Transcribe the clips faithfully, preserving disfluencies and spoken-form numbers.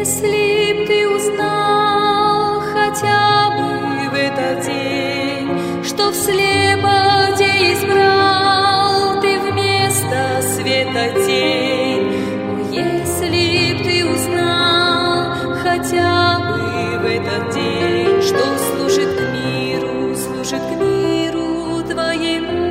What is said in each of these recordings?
Если б ты узнал хотя бы в этот день, что в слепоте избрал ты вместо света тень. О, если б ты узнал хотя бы в этот день, что служит к миру, служит к миру твоему.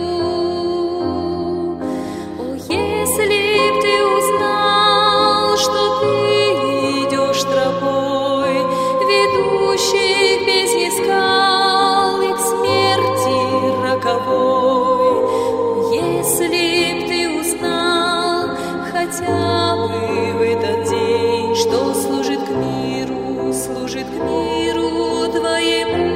О, если б ты узнал, что ты идешь тропой, ведущей к бездне скал и к смерти роковой. О, если б ты узнал хотя бы в этот день, что служит к миру, служит к миру твоему.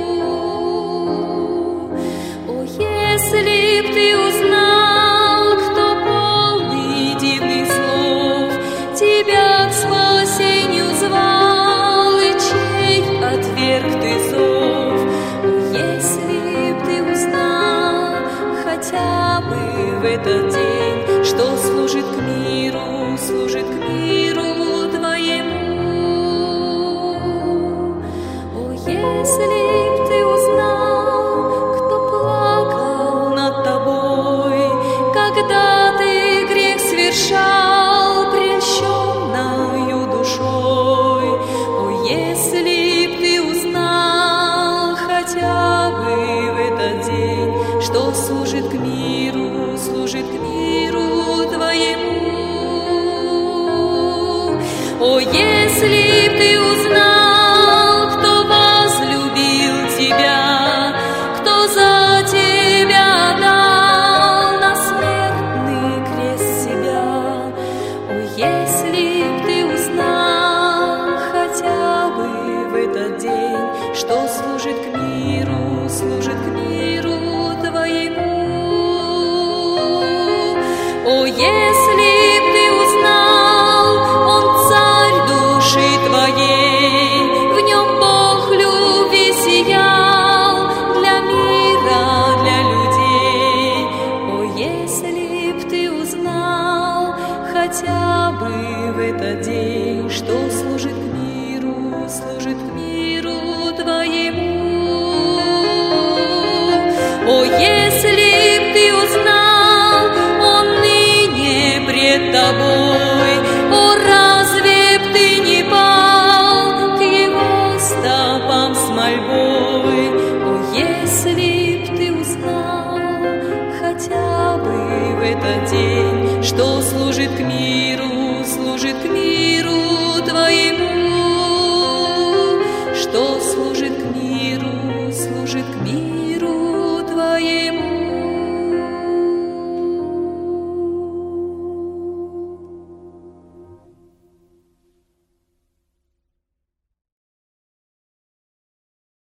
О, если б ты узнал, кто полный дивных слов тебя к спасению звал, и чей отверг ты зов. О, если б ты узнал хотя бы в этот день, что служит к миру, служит к миру твоему. О, если б ты узнал, кто плакал над тобой, когда ты грех совершал прельщенною душой. О, если б ты узнал хотя бы в этот день, что служит к миру, служит к миру твоему. О, если б ты узнал, кто возлюбил тебя, кто за тебя дал на смертный крест себя. О, если б ты узнал хотя бы в этот день, что служит к миру, служит к миру твоему. О, если б ты узнал, он царь души твоей, в нем Бог любви сиял для мира, для людей. О, если б ты узнал хотя бы в этот день, что служит к миру, служит к миру твоему. О, если б ты узнал, он ныне пред тобой, о, разве б ты не пал к его стопам с мольбой. О, если б ты узнал хотя бы в этот день, что служит к миру,